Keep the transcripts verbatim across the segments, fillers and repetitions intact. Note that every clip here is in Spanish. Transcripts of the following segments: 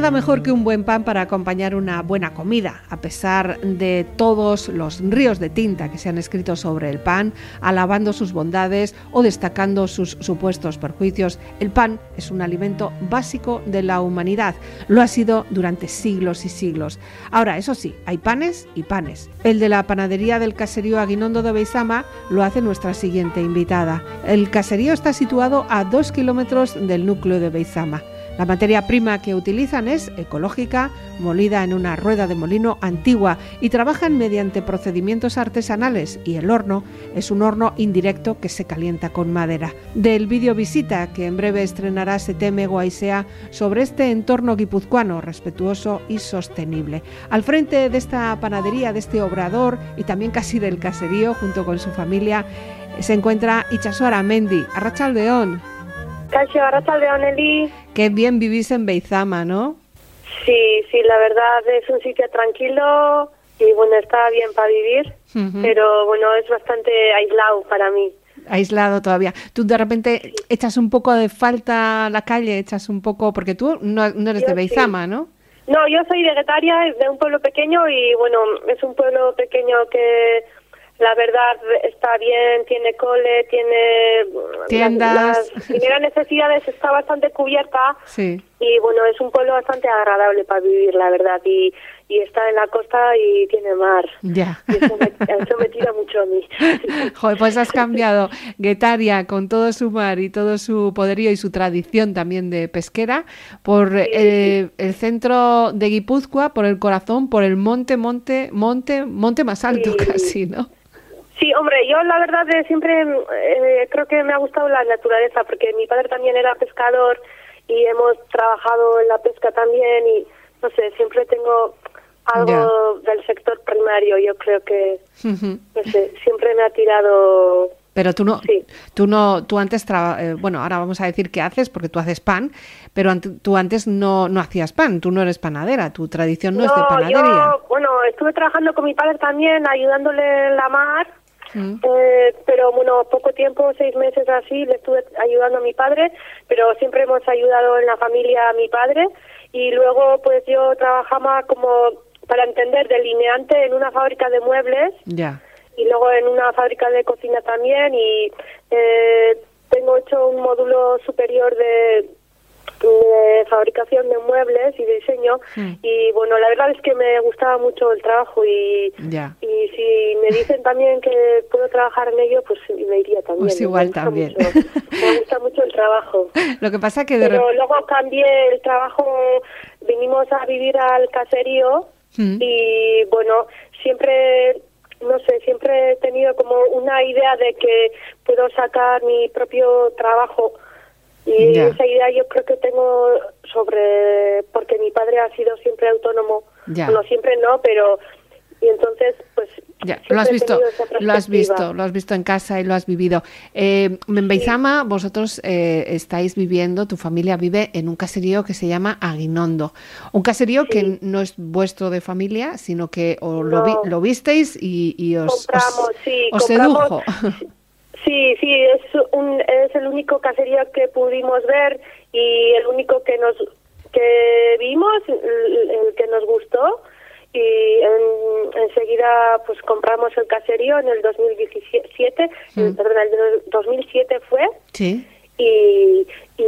Nada mejor que un buen pan para acompañar una buena comida. A pesar de todos los ríos de tinta que se han escrito sobre el pan, alabando sus bondades o destacando sus supuestos perjuicios, el pan es un alimento básico de la humanidad. Lo ha sido durante siglos y siglos. Ahora, eso sí, hay panes y panes. El de la panadería del caserío Aguinondo de Beizama lo hace nuestra siguiente invitada. El caserío está situado a dos kilómetros del núcleo de Beizama. La materia prima que utilizan es ecológica, molida en una rueda de molino antigua y trabajan mediante procedimientos artesanales, y el horno es un horno indirecto que se calienta con madera. Del vídeo visita que en breve estrenará Seteme Guaisea sobre este entorno guipuzcoano respetuoso y sostenible. Al frente de esta panadería, de este obrador y también casi del caserío, junto con su familia, se encuentra Itxaso Aramendi. Arratsaldeon. Caixo, arratsaldeon, Eli. Qué bien vivís en Beizama, ¿no? Sí, sí, la verdad es un sitio tranquilo y bueno, está bien para vivir, uh-huh. Pero bueno, es bastante aislado para mí. Aislado todavía. Tú de repente sí. Echas un poco de falta la calle, echas un poco, porque tú no, no eres yo de Beizama, sí. ¿No? No, yo soy de Getaria, de un pueblo pequeño y bueno, es un pueblo pequeño que la verdad está bien, tiene cole, tiene tiendas, las, las primeras necesidades, está bastante cubierta, sí. Y bueno, es un pueblo bastante agradable para vivir, la verdad, y, y está en la costa y tiene mar. Ya. Y eso, me, eso me tira mucho a mí. Joder, pues has cambiado Getaria con todo su mar y todo su poderío y su tradición también de pesquera por sí, eh, sí. el centro de Guipúzcoa, por el corazón, por el monte, monte, monte, monte más alto, sí. Casi, ¿no? Sí, hombre, yo la verdad de siempre eh, creo que me ha gustado la naturaleza, porque mi padre también era pescador y hemos trabajado en la pesca también y, no sé, siempre tengo algo yeah. del sector primario, yo creo que, uh-huh. no sé, siempre me ha tirado... Pero tú no, sí. tú no, tú antes, traba, eh, bueno, ahora vamos a decir qué haces, porque tú haces pan, pero ant- tú antes no, no hacías pan, tú no eres panadera, tu tradición no, no es de panadería. Yo, bueno, estuve trabajando con mi padre también, ayudándole en la mar. Mm. Eh, pero bueno, poco tiempo, seis meses así, le estuve ayudando a mi padre, pero siempre hemos ayudado en la familia a mi padre y luego pues yo trabajaba como, para entender, delineante en una fábrica de muebles yeah. y luego en una fábrica de cocina también y eh, tengo hecho un módulo superior de... de fabricación de muebles y diseño mm. y bueno, la verdad es que me gustaba mucho el trabajo y, yeah. y si me dicen también que puedo trabajar en ello, pues me iría también. Pues igual me también. Mucho, me gusta mucho el trabajo. Lo que pasa que de Pero rep- luego cambié el trabajo, vinimos a vivir al caserío mm. y bueno, siempre... no sé, siempre he tenido como una idea de que puedo sacar mi propio trabajo. Y yeah. esa idea yo creo que tengo sobre, porque mi padre ha sido siempre autónomo, yeah. no siempre no, pero y entonces pues ya, lo has visto, lo has visto, lo has visto en casa y lo has vivido. Eh, en Beizama sí. vosotros eh, estáis viviendo, tu familia vive en un caserío que se llama Aguinondo, un caserío sí. que no es vuestro de familia, sino que o no. lo, vi, lo visteis y, y os, compramos, os, sí, os compramos, sedujo. Sí, sí, es un es el único caserío que pudimos ver y el único que nos que vimos, el, el que nos gustó y en, enseguida pues compramos el caserío en el dos mil diecisiete, mm. el, perdón, el dos mil siete fue. Sí. Y, y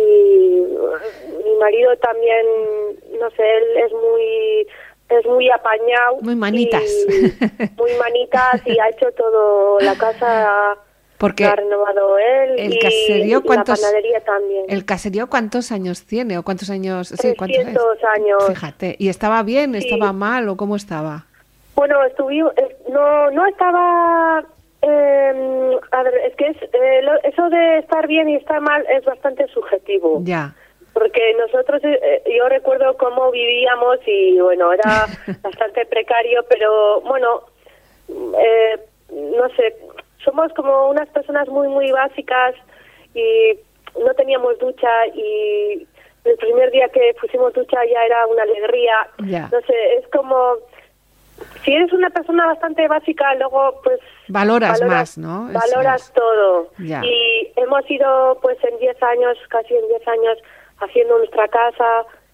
mi marido también, no sé, él es muy es muy apañado, muy manitas, muy manitas y ha hecho todo la casa. Porque lo ha renovado él el y, caserío, y ¿cuántos, la panadería también. ¿El caserío cuántos años tiene o cuántos años? Sí, trescientos años. Fíjate, ¿y estaba bien, sí. estaba mal o cómo estaba? Bueno, estuvimos, no, no estaba... Eh, a ver, es que es, eh, lo, eso de estar bien y estar mal es bastante subjetivo. Ya. Porque nosotros, eh, yo recuerdo cómo vivíamos y bueno, era bastante precario, pero bueno, eh, no sé... Somos como unas personas muy, muy básicas y no teníamos ducha y el primer día que pusimos ducha ya era una alegría. Yeah. No sé, es como... Si eres una persona bastante básica, luego pues... Valoras, valoras más, ¿no? Valoras es... todo. Yeah. Y hemos ido pues en diez años, casi en diez años, haciendo nuestra casa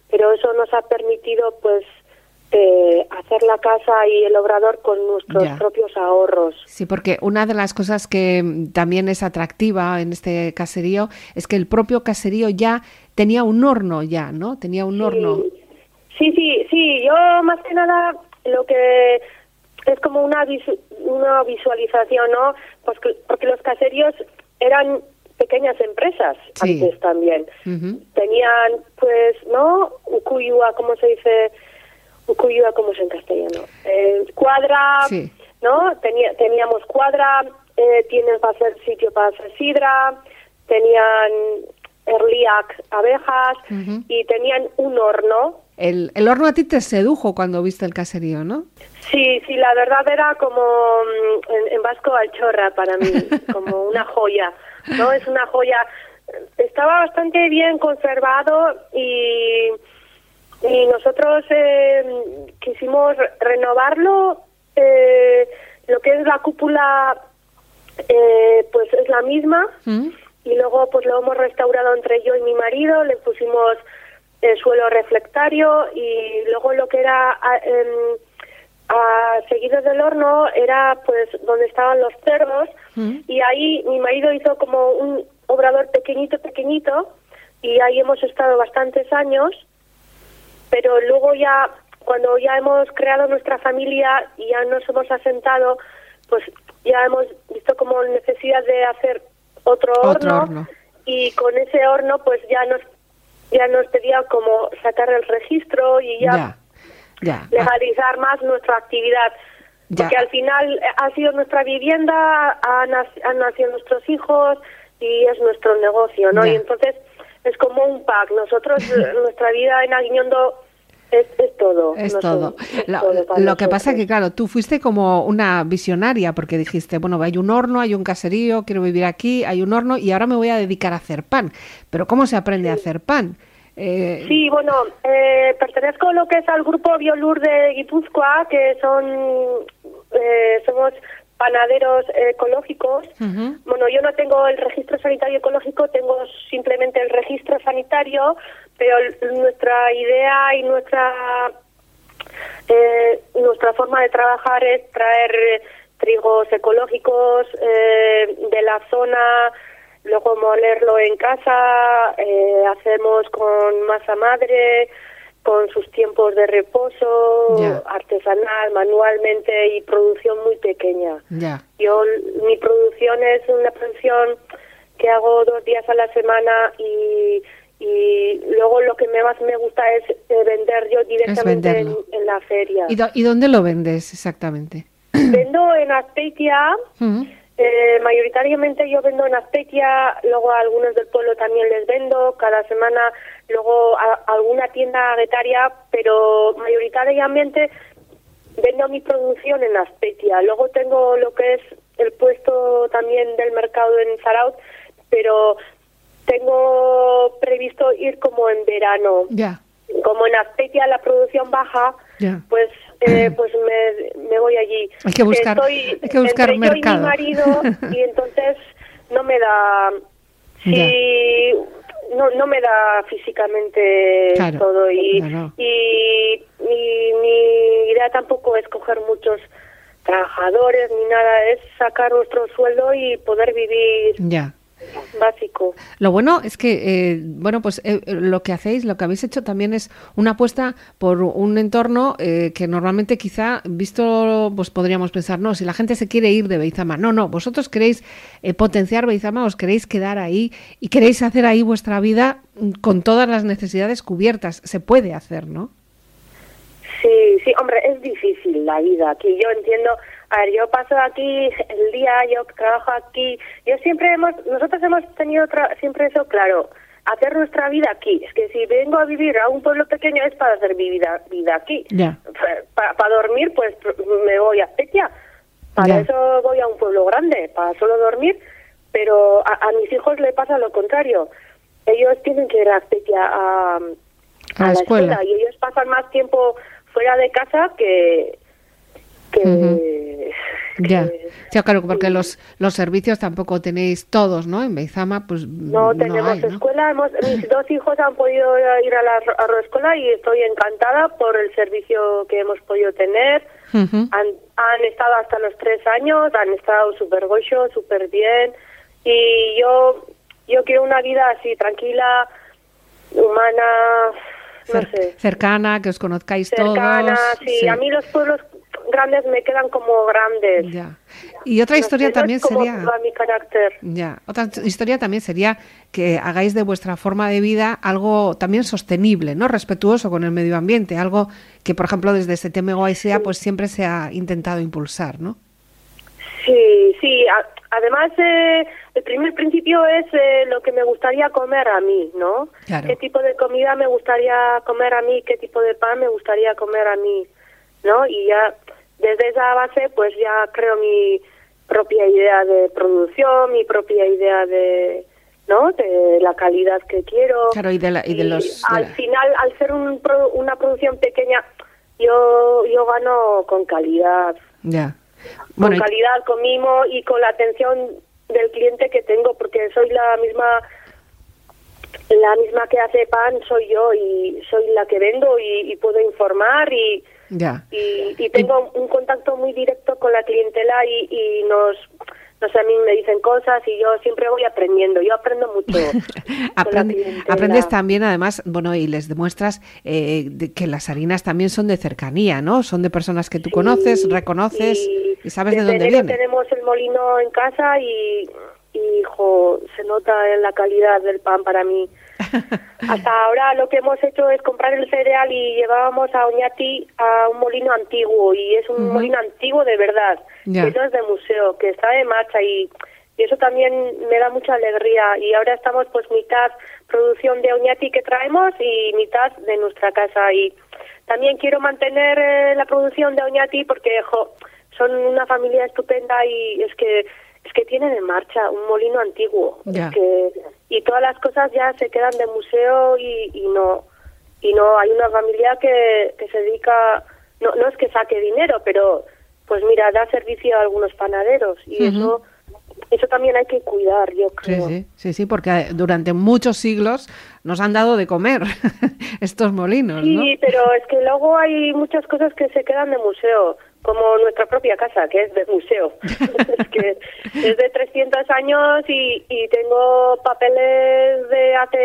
pero eso nos ha permitido pues eh, hacer la casa y el obrador con nuestros ya. propios ahorros. Sí, porque una de las cosas que también es atractiva en este caserío es que el propio caserío ya tenía un horno ya, ¿no? Tenía un sí. horno. Sí, sí, sí. Yo más que nada lo que es como una visu- una visualización, ¿no? Pues que, porque los caseríos eran pequeñas empresas sí. antes también. Uh-huh. Tenían, pues, ¿no? Ukuyua, ¿cómo se dice? Ukuyua, ¿cómo es en castellano? Eh, cuadra, sí. ¿no? Tenía, teníamos cuadra, eh, tienen para hacer sitio para hacer sidra, tenían erliac, abejas, uh-huh. y tenían un horno. El, el horno a ti te sedujo cuando viste el caserío, ¿no? Sí, sí, la verdad era como en, en vasco alchorra para mí, como una joya, ¿no? Es una joya. Estaba bastante bien conservado y, y nosotros eh, quisimos renovarlo. Eh, lo que es la cúpula, eh, pues es la misma. ¿Mm? Y luego pues lo hemos restaurado entre yo y mi marido, le pusimos el suelo reflectario y luego lo que era a, eh, a seguido del horno era pues donde estaban los cerdos. ¿Mm? Y ahí mi marido hizo como un obrador pequeñito, pequeñito y ahí hemos estado bastantes años, pero luego ya cuando ya hemos creado nuestra familia y ya nos hemos asentado, pues ya hemos visto como necesidad de hacer otro, otro horno, horno y con ese horno pues ya nos ya nos pedía como sacar el registro y ya, ya, ya. legalizar ah. más nuestra actividad. Ya. Porque al final ha sido nuestra vivienda, han, han nacido nuestros hijos y es nuestro negocio, ¿no? Ya. Y entonces es como un pack. Nosotros, nuestra vida en Aguiñondo es, es todo. Es no todo. Son, es lo todo lo nosotros. Que pasa es que, claro, tú fuiste como una visionaria porque dijiste, bueno, hay un horno, hay un caserío, quiero vivir aquí, hay un horno y ahora me voy a dedicar a hacer pan. Pero ¿cómo se aprende sí. a hacer pan? Eh... Sí, bueno, eh, pertenezco a lo que es al grupo Biolur de Guipúzcoa, que son eh, somos panaderos ecológicos. Uh-huh. Bueno, yo no tengo el registro sanitario ecológico, tengo simplemente el registro sanitario, pero nuestra idea y nuestra eh, nuestra forma de trabajar es traer trigos ecológicos eh, de la zona, luego molerlo en casa, eh, hacemos con masa madre, con sus tiempos de reposo, yeah. artesanal, manualmente y producción muy pequeña. Yeah. Yo, mi producción es una producción que hago dos días a la semana y, y luego lo que me más me gusta es eh, vender yo directamente en, en la feria. ¿Y, do, ¿Y dónde lo vendes exactamente? Vendo en Azpeitia. Uh-huh. Eh, mayoritariamente yo vendo en Azpeitia, luego a algunos del pueblo también les vendo, cada semana luego a, a alguna tienda aguetaria, pero mayoritariamente vendo mi producción en Azpeitia. Luego tengo lo que es el puesto también del mercado en Zarautz, pero tengo previsto ir como en verano. Ya. Yeah. Como en Azpeitia la producción baja, yeah. pues eh, pues me, me voy allí. Hay que buscar, Estoy hay que buscar entre mercado. Yo y mi marido y entonces no me da si yeah. no no me da físicamente claro. todo y, no, no. y mi, mi idea tampoco es coger muchos trabajadores ni nada, es sacar nuestro sueldo y poder vivir. Ya. Yeah. Básico. Lo bueno es que, eh, bueno, pues eh, lo que hacéis, lo que habéis hecho también es una apuesta por un entorno eh, que normalmente quizá, visto, pues podríamos pensar, no, si la gente se quiere ir de Beizama, no, no, vosotros queréis eh, potenciar Beizama, os queréis quedar ahí y queréis hacer ahí vuestra vida con todas las necesidades cubiertas. Se puede hacer, ¿no? Sí, sí, hombre, es difícil la vida aquí, yo entiendo. A ver, yo paso aquí el día, yo trabajo aquí, yo siempre hemos, nosotros hemos tenido tra- siempre eso claro, hacer nuestra vida aquí. Es que si vengo a vivir a un pueblo pequeño es para hacer mi vida, vida aquí. Yeah. Para, para dormir, pues me voy a Azpeitia. Para yeah. eso voy a un pueblo grande, para solo dormir. Pero a, a mis hijos le pasa lo contrario. Ellos tienen que ir a Azpeitia a, a, a la escuela. escuela y ellos pasan más tiempo fuera de casa que... que, uh-huh. Ya, sí, claro, porque y, los los servicios tampoco tenéis todos, ¿no? En Beizama, pues no, no tenemos hay, ¿no? escuela. Hemos, mis dos hijos han podido ir a la agroescuela y estoy encantada por el servicio que hemos podido tener. Uh-huh. Han, han estado hasta los tres años, han estado súper gochos, súper bien. Y yo yo quiero una vida así, tranquila, humana, no Cer- sé. Cercana, que os conozcáis cercana, todos. Sí. sí, a mí los pueblos grandes me quedan como grandes. Ya. Y otra historia no sé, también no es como sería mi carácter. Ya, otra historia también sería que hagáis de vuestra forma de vida algo también sostenible, ¿no? Respetuoso con el medio ambiente, algo que, por ejemplo, desde Seteme Goaisea, pues siempre se ha intentado impulsar, ¿no? Sí, sí. A, además, eh, el primer principio es eh, lo que me gustaría comer a mí, ¿no? Claro. ¿Qué tipo de comida me gustaría comer a mí? ¿Qué tipo de pan me gustaría comer a mí? ¿No? Y ya desde esa base, pues ya creo mi propia idea de producción, mi propia idea de, ¿no? De la calidad que quiero. Claro, y de, la, y de y los... Al de la... final, al ser un, una producción pequeña, yo yo gano con calidad. Ya. Bueno, con calidad, con mimo y con la atención del cliente que tengo, porque soy la misma la misma que hace pan, soy yo y soy la que vendo y, y puedo informar y ya. y, y tengo y... un contacto muy directo con la clientela y, y nos no sé, a mí me dicen cosas y yo siempre voy aprendiendo. Yo aprendo mucho. Aprende, aprendes también, además, bueno, y les demuestras eh, de que las harinas también son de cercanía, ¿no? Son de personas que tú sí, conoces, reconoces y, y sabes de dónde vienen. Tenemos el molino en casa y, y, hijo, se nota en la calidad del pan para mí. Hasta ahora lo que hemos hecho es comprar el cereal y llevábamos a Oñati a un molino antiguo y es un uh-huh. molino antiguo de verdad, yeah. que no es de museo, que está de marcha y, y eso también me da mucha alegría y ahora estamos pues mitad producción de Oñati que traemos y mitad de nuestra casa y también quiero mantener eh, la producción de Oñati porque jo, son una familia estupenda y es que es que tienen en marcha un molino antiguo yeah. es que y todas las cosas ya se quedan de museo y, y no y no hay una familia que, que se dedica no no es que saque dinero pero pues mira da servicio a algunos panaderos y uh-huh. eso eso también hay que cuidar, yo creo. Sí, sí, sí, sí, porque durante muchos siglos nos han dado de comer estos molinos, sí, ¿no? Sí, pero es que luego hay muchas cosas que se quedan de museo, como nuestra propia casa, que es de museo. Es que es de trescientos años y, y tengo papeles de hace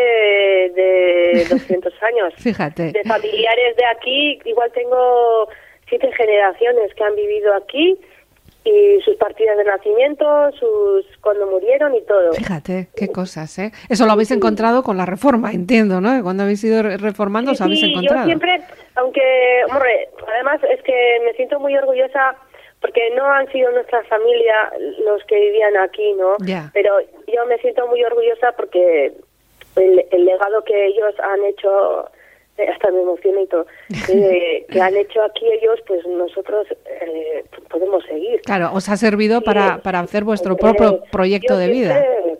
de doscientos años. Fíjate. De familiares de aquí, igual tengo siete generaciones que han vivido aquí. Y sus partidas de nacimiento, sus cuando murieron y todo. Fíjate, qué cosas, ¿eh? Eso lo habéis sí. encontrado con la reforma, entiendo, ¿no? Cuando habéis ido reformando, sí, os habéis sí, encontrado. Yo siempre, aunque, hombre, además es que me siento muy orgullosa porque no han sido nuestra familia los que vivían aquí, ¿no? Yeah. Pero yo me siento muy orgullosa porque el, el legado que ellos han hecho... hasta me emociona y todo, eh, que han hecho aquí ellos, pues nosotros eh, podemos seguir. Claro, os ha servido sí, para, para hacer vuestro propio eh, proyecto de vida. Siempre,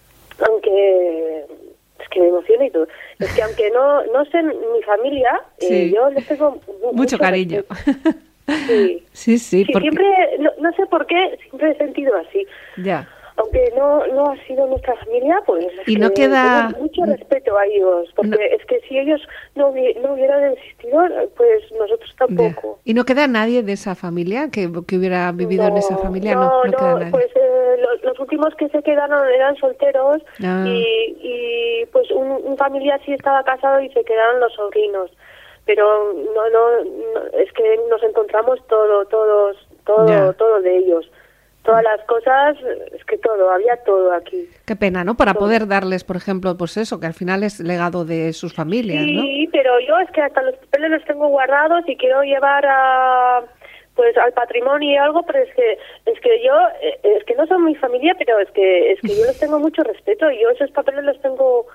aunque, es que me emociona y todo, es que aunque no no sé mi familia, sí. eh, yo les tengo mucho, mucho cariño. Sí, sí, sí. sí porque... siempre, no, no sé por qué, siempre he sentido así. Ya. Aunque no no ha sido nuestra familia, pues y no queda tengo mucho respeto a ellos, porque no. es que si ellos no, no hubieran existido, pues nosotros tampoco. ¿Y no queda nadie de esa familia que, que hubiera vivido no, en esa familia? No, no, no, no queda nadie. Pues eh, los, los últimos que se quedaron eran solteros ah. y, y pues un, un familiar sí estaba casado y se quedaron los sobrinos. Pero no, no, no es que nos encontramos todo, todos, todo, yeah. todo de ellos. Todas las cosas, es que todo, había todo aquí. Qué pena, ¿no? Para todo. Poder darles, por ejemplo, pues eso, que al final es legado de sus familias, sí, ¿no? Sí, pero yo es que hasta los papeles los tengo guardados y quiero llevar a, pues, al patrimonio y algo, pero es que, es que yo, es que no son mi familia, pero es que, es que yo les tengo mucho respeto y yo esos papeles los tengo,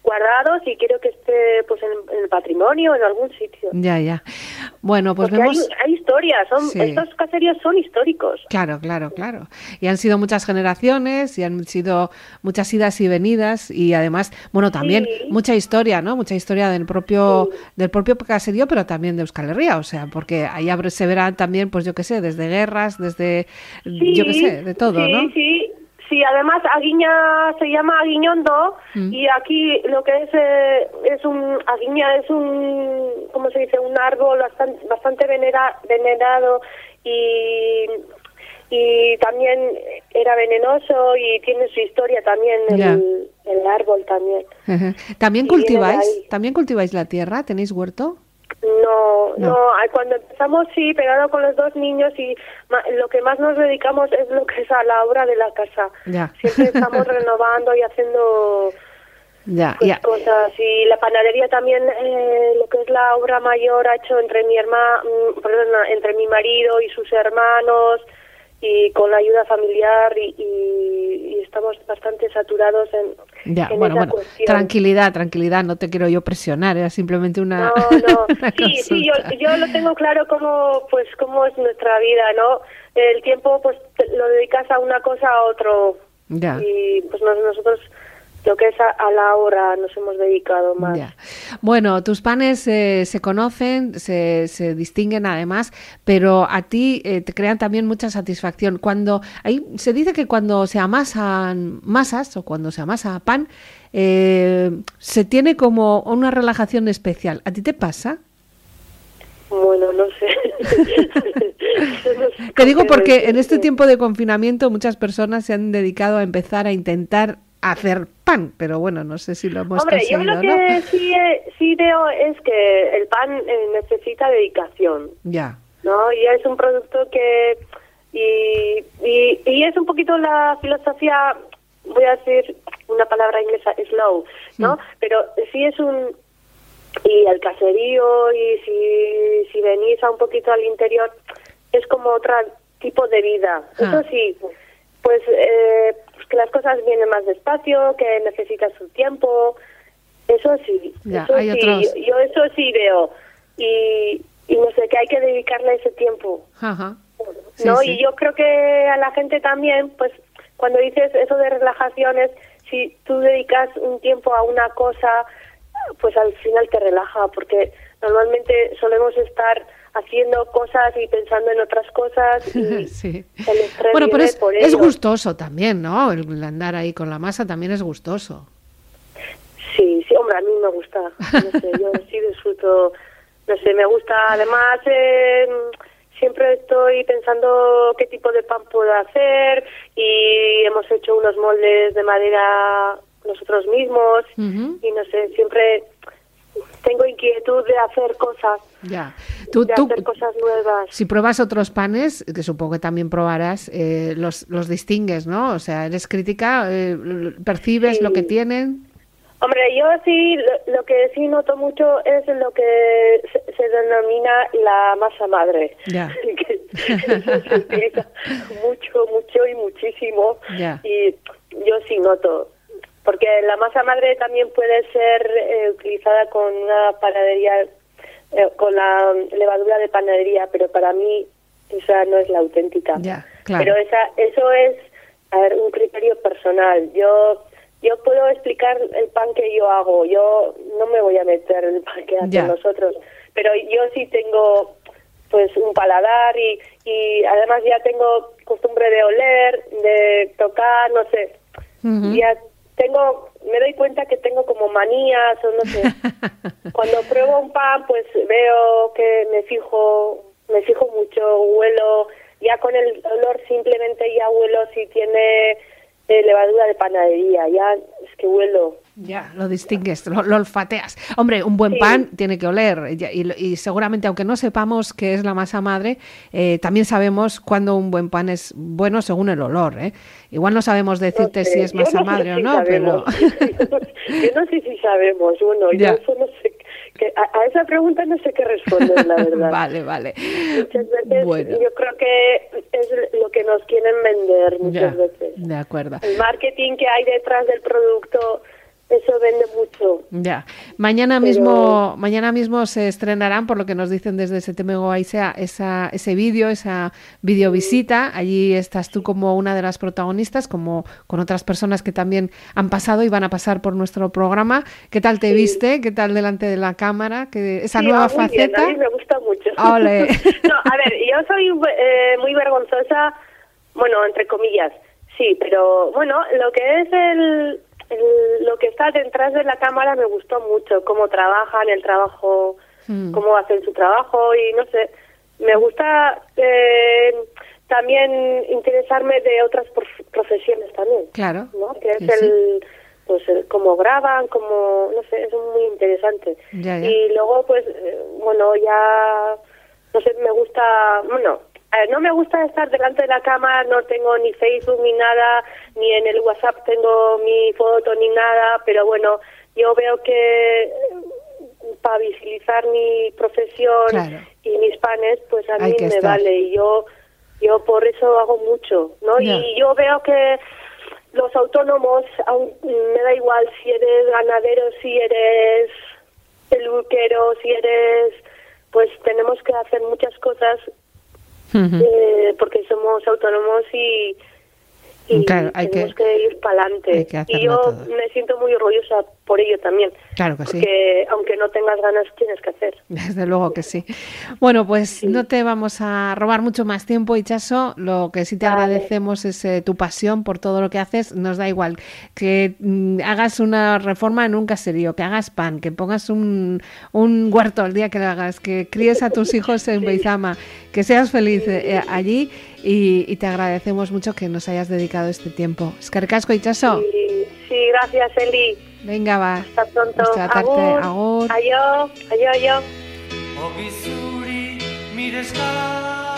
guardados y quiero que esté pues en, en el patrimonio, en algún sitio. Ya, ya. Bueno, pues Porque vemos... hay, hay historias, son, sí. estos caseríos son históricos. Claro, claro, claro. Y han sido muchas generaciones y han sido muchas idas y venidas y además, bueno, también Sí. mucha historia, ¿no? Mucha historia del propio Sí. del propio caserío, pero también de Euskal Herria, o sea, porque ahí abre- se verán también, pues yo qué sé, desde guerras, desde, Sí, yo qué sé, de todo, sí, ¿no? Sí, sí. Además, Aguiña se llama Aguiñondo Mm. y aquí lo que es eh, es un Aguiña es un, ¿cómo se dice? Un árbol bastante, bastante venera, venerado y y también era venenoso y tiene su historia también Ya. el, el árbol también. ¿También Y viene de cultiváis? ahí. ¿También cultiváis la tierra? ¿Tenéis huerto? No, No. no, ah, cuando empezamos sí, pero ahora con los dos niños y ma- lo que más nos dedicamos es lo que es a la obra de la casa. Ya. Siempre estamos renovando y haciendo Ya, pues, ya. cosas. Y la panadería también, eh, lo que es la obra mayor ha hecho entre mi hermana, perdona, entre mi marido y sus hermanos y con la ayuda familiar y, y, y estamos bastante saturados en, Ya, en bueno, esa bueno, cuestión. tranquilidad, tranquilidad, no te quiero yo presionar, era simplemente una, No, no, una sí, sí, yo, consulta. yo lo tengo claro como, pues, cómo es nuestra vida, ¿no? El tiempo, pues, te- lo dedicas a una cosa a otro Ya. y, pues, nos- nosotros lo que es a, a la hora nos hemos dedicado más. Ya. Bueno, tus panes eh, se conocen, se, se distinguen además, pero a ti eh, te crean también mucha satisfacción. Cuando ahí se dice que cuando se amasan masas o cuando se amasa pan, eh, se tiene como una relajación especial. ¿A ti te pasa? Bueno, no sé. No sé Te digo cómo porque en decirte. este tiempo de confinamiento muchas personas se han dedicado a empezar a intentar hacer pan, pero bueno, no sé si lo hemos Hombre, yo conseguido, lo que ¿no? sí, eh, sí veo es que el pan eh, necesita dedicación. Ya. ¿No? Y es un producto que... Y, y, y es un poquito la filosofía, voy a decir una palabra inglesa, slow, ¿no? Mm. Pero sí es un... Y el caserío, y si, si venís a un poquito al interior, es como otro tipo de vida. Ah. Eso sí, pues, eh, pues que las cosas vienen más despacio, que necesitas su tiempo, eso sí, Ya, eso hay sí, otros- yo, yo eso sí veo. Y, y no sé, que hay que dedicarle ese tiempo. Ajá. Sí, ¿No? sí. Y yo creo que a la gente también, pues cuando dices eso de relajaciones, si tú dedicas un tiempo a una cosa, pues al final te relaja, porque normalmente solemos estar haciendo cosas y pensando en otras cosas y Sí. el estrés Bueno, pero viene es, por es ello. gustoso también, ¿no? El andar ahí con la masa también es gustoso. Sí, sí, hombre, a mí me gusta, no sé, yo sí disfruto, no sé, me gusta, además eh, siempre estoy pensando qué tipo de pan puedo hacer y hemos hecho unos moldes de madera nosotros mismos Ujú. y no sé, siempre tengo inquietud de hacer cosas, Ya. Tú, de tú, hacer cosas nuevas. si pruebas otros panes, que supongo que también probarás, eh, los, los distingues, ¿no? O sea, eres crítica, eh, percibes Sí. lo que tienen. Hombre, yo sí, lo, lo que sí noto mucho es lo que se, se denomina la masa madre. Ya. Que eso se utiliza mucho, mucho y muchísimo. Ya. Y yo sí noto. Porque la masa madre también puede ser eh, utilizada con una panadería, eh, con la levadura de panadería, pero para mí esa no es la auténtica. Ya, claro. Pero esa, eso es, a ver, un criterio personal. Yo yo puedo explicar el pan que yo hago. Yo no me voy a meter en el pan que hacen Ya. los otros. Pero yo sí tengo, pues, un paladar y, y además ya tengo costumbre de oler, de tocar, no sé. Ujú. Ya tengo, me doy cuenta que tengo como manías o no sé. Cuando pruebo un pan, pues veo que me fijo, me fijo mucho, huelo, ya con el olor simplemente ya huelo si tiene eh, levadura de panadería, ya es que huelo. Ya, lo distingues, lo, lo olfateas. Hombre, un buen Sí. pan tiene que oler ya, y, lo- y seguramente, aunque no sepamos qué es la masa madre, eh, también sabemos cuándo un buen pan es bueno según el olor, ¿eh? Igual no sabemos decirte No sé, si es yo masa no sé madre o si no, pero... sabemos. Yo no sé si sabemos, bueno, Ya. yo eso no sé, que a, a esa pregunta no sé qué responder, la verdad. Vale, vale. Muchas veces Bueno, yo creo que es lo que nos quieren vender muchas ya, veces. de acuerdo. El marketing que hay detrás del producto eso vende mucho. Ya. Mañana Pero... mismo mañana mismo se estrenarán, por lo que nos dicen desde Setemego Aisea, esa ese vídeo, esa videovisita. Allí estás tú como una de las protagonistas, como con otras personas que también han pasado y van a pasar por nuestro programa. ¿Qué tal te sí. viste? ¿Qué tal delante de la cámara? ¿Qué, esa sí, nueva muy faceta? Bien, a mí me gusta mucho. ¡Ole! No, a ver, yo soy eh, muy vergonzosa, bueno, entre comillas, sí, pero bueno, lo que es el... El, lo que está detrás de la cámara me gustó mucho, cómo trabajan, el trabajo, mm. cómo hacen su trabajo y no sé, me gusta eh, también interesarme de otras prof- profesiones también. Claro. ¿No? Que es sí, el, sí. pues el, cómo graban, cómo, no sé, es muy interesante. Ya, ya. Y luego pues, eh, bueno, ya, no sé, me gusta, bueno, no me gusta estar delante de la cámara, no tengo ni Facebook ni nada, ni en el WhatsApp tengo mi foto ni nada, pero bueno, yo veo que para visibilizar mi profesión claro. y mis panes, pues a Hay mí que me estar. vale y yo yo por eso hago mucho, ¿no? Ya. Y yo veo que los autónomos, aun, me da igual si eres ganadero, si eres peluquero, si eres, pues tenemos que hacer muchas cosas. Uh-huh. Eh, porque somos autónomos y, y claro, hay tenemos que, que ir para adelante. Y yo todo. me siento muy orgullosa por ello también. Claro que porque sí. aunque no tengas ganas, tienes que hacer. Desde luego que sí. Bueno, pues sí. no te vamos a robar mucho más tiempo, Itxaso. Lo que sí te vale. agradecemos es eh, tu pasión por todo lo que haces. Nos da igual que mm, hagas una reforma en un caserío, que hagas pan, que pongas un, un huerto el día que lo hagas, que críes a tus hijos en sí. Beizama, que seas feliz eh, allí y, y te agradecemos mucho que nos hayas dedicado este tiempo. Eskerrik asko, Itxaso. Sí, sí, gracias, Eli. Venga, va. Hasta pronto. Agur. Agur. Aio. Aio, aio. Ogi zuri mireska